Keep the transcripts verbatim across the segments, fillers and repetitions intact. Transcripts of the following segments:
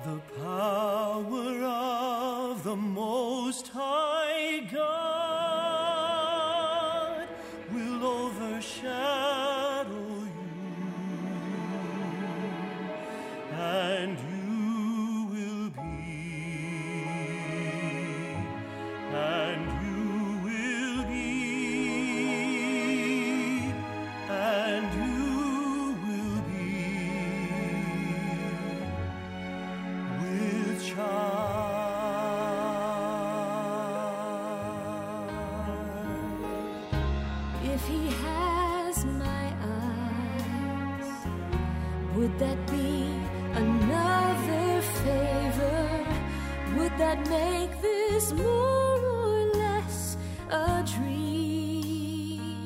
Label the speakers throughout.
Speaker 1: The power of the Most High God will overshadow you, and you will be, and you will be, and you will be with child.
Speaker 2: If he has my eyes, would that be another favor? Would that make this more or less a dream?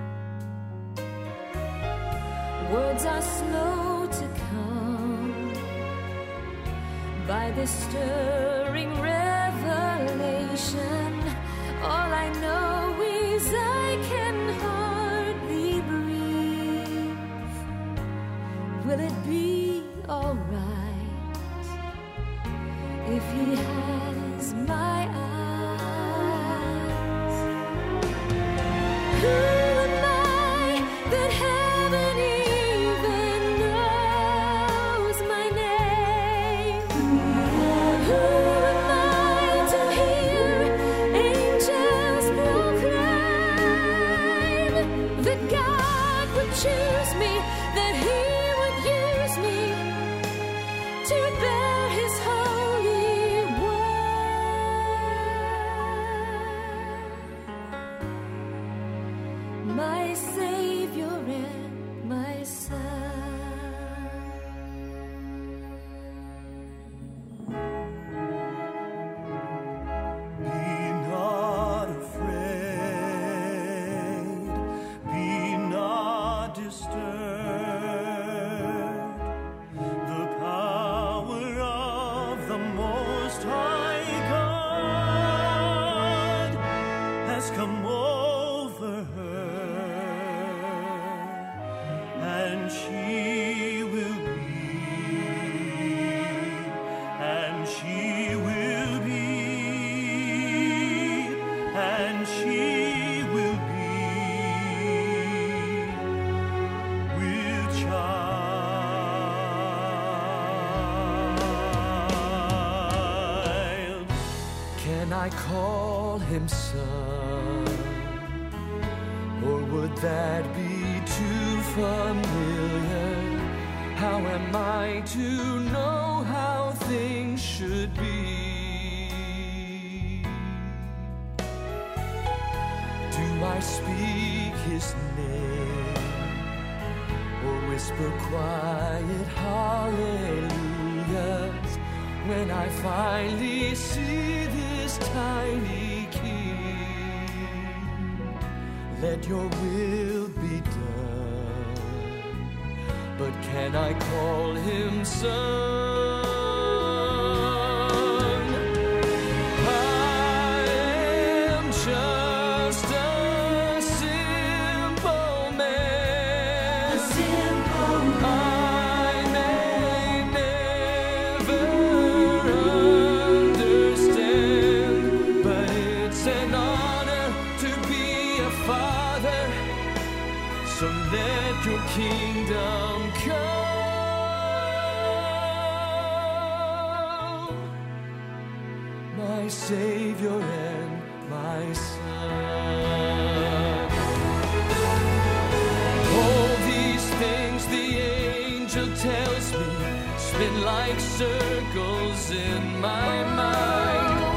Speaker 2: Words are slow to come by this stirring revelation. All I know is I can hardly breathe. Will it be all right if he has my eyes? Who am I that heaven even knows my name? Who am I to hear angels proclaim that God would choose me, that he would use me to bear his holy word? My Savior and my Son.
Speaker 1: Be not afraid, be not disturbed. The power of the Most High God has come over her, and she will be, and she will be, and she will be with child.
Speaker 3: Can I call him son? Or would that be too familiar? How am I to know how things should be? Do I speak his name, or whisper quiet hallelujahs when I finally see this tiny king? Let your will be done, but can I call him son? I am just a simple man.
Speaker 2: A simple
Speaker 3: I may never understand, but it's an honor to be a father. So let your kingdom come, my Savior and my Son. All these things the angel tells me spin like circles in my mind.